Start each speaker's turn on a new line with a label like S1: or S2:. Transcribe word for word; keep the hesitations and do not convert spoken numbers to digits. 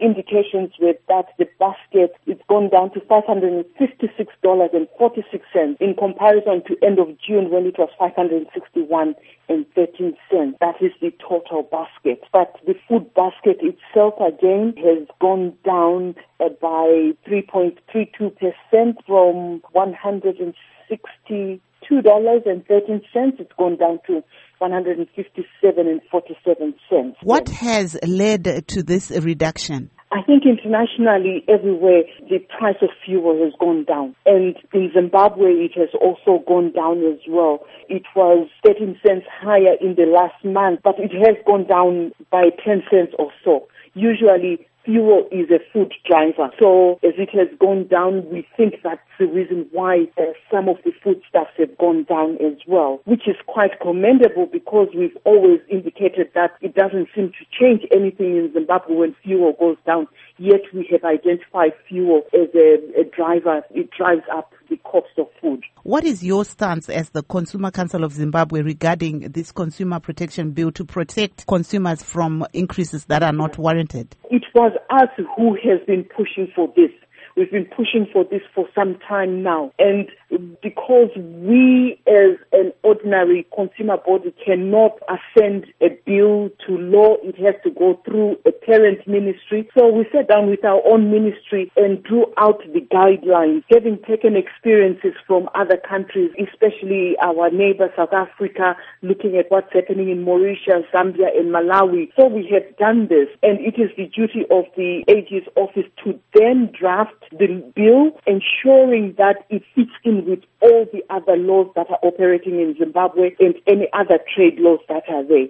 S1: indications were that the basket it's gone down to five hundred fifty-six dollars and forty-six cents in comparison to end of June when it was five hundred sixty-one dollars and thirteen cents. That is the total basket. But the food basket itself again has gone down uh, by three point three two percent from one hundred sixty-two dollars and thirteen cents. It's gone down to one hundred fifty-seven dollars and forty-seven cents.
S2: What has led to this reduction?
S1: I think internationally, everywhere, the price of fuel has gone down. And in Zimbabwe, it has also gone down as well. It was thirteen cents higher in the last month, but it has gone down by ten cents or so. Usually, fuel is a food driver. So as it has gone down, we think that's the reason why uh, some of the foodstuffs have gone down as well, which is quite commendable because we've always indicated that it doesn't seem to change anything in Zimbabwe when fuel goes down. Yet we have identified fuel as a, a driver. It drives up the cost of food.
S2: What is your stance as the Consumer Council of Zimbabwe regarding this consumer protection bill to protect consumers from increases that are not warranted?
S1: It was us who has been pushing for this. We've been pushing for this for some time now. And because we as an ordinary consumer body cannot ascend a bill to law, it has to go through a parent ministry. So we sat down with our own ministry and drew out the guidelines, having taken experiences from other countries, especially our neighbor South Africa, looking at what's happening in Mauritius, Zambia and Malawi. So we have done this, and it is the duty of the A G's office to then draft the bill, ensuring that it fits in with all the other laws that are operating in Zimbabwe and any other trade laws that are there.